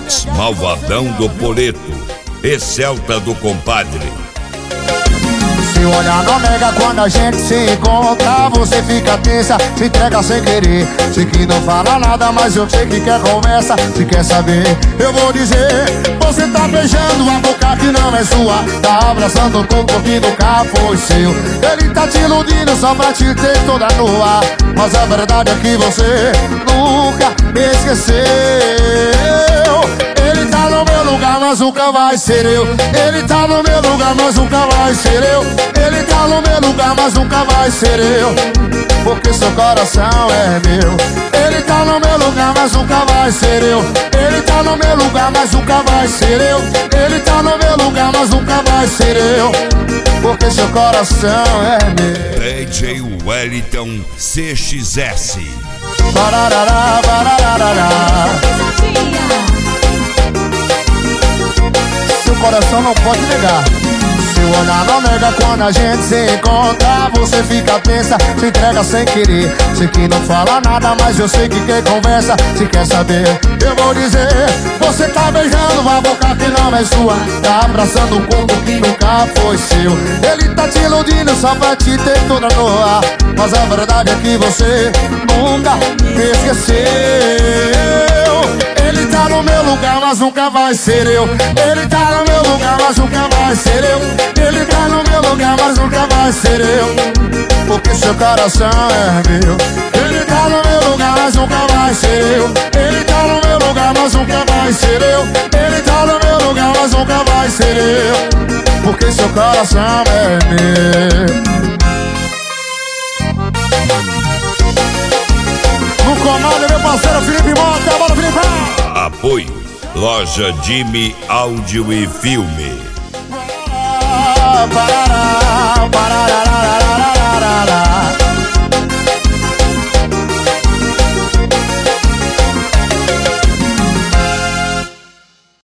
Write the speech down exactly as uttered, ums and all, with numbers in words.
Box Malvadão do Poleto e Celta do Compadre. Se olhar não nega quando a gente se encontra, você fica tensa, se entrega sem querer. Sei que não fala nada, mas eu sei que quer conversa. Se quer saber, eu vou dizer. Você tá beijando a boca que não é sua, tá abraçando o corpo que nunca foi seu. Ele tá te iludindo só pra te ter toda nua, mas a verdade é que você nunca me esqueceu. Ele tá no meu lugar, mas nunca vai ser eu. Ele tá no meu lugar, mas nunca vai ser eu. Ele tá no meu lugar, mas nunca vai ser eu, porque seu coração é meu. Ele tá no meu lugar, mas nunca vai ser eu. Ele tá no meu lugar, mas nunca vai ser eu. Ele tá no meu lugar, mas nunca vai ser eu, porque seu coração é meu. D J Wellington C X S. Bararará, bararará. Seu coração não pode negar. Se o olhar não nega quando a gente se encontra, você fica tensa, se entrega sem querer. Sei que não fala nada, mas eu sei que quer conversa. Se quer saber, eu vou dizer. Você tá beijando uma boca que não é sua, tá abraçando um corpo que nunca foi seu. Ele tá te iludindo só pra te ter toda nua, mas a verdade é que você nunca me esqueceu. Ele tá no meu lugar, mas nunca vai ser eu. Ele tá no meu lugar, mas nunca vai ser eu. Ele tá no meu lugar, mas nunca vai ser eu, porque seu coração é meu. Ele tá no meu lugar, mas nunca vai ser eu. Ele tá no meu lugar, mas nunca vai ser eu. Ele tá no meu lugar, mas nunca vai ser eu, porque seu coração é meu. No comando, meu parceiro Felipe Mota. Bora, Felipe! Apoio Loja Jimmy Áudio e Filme. Parará, parará, parará.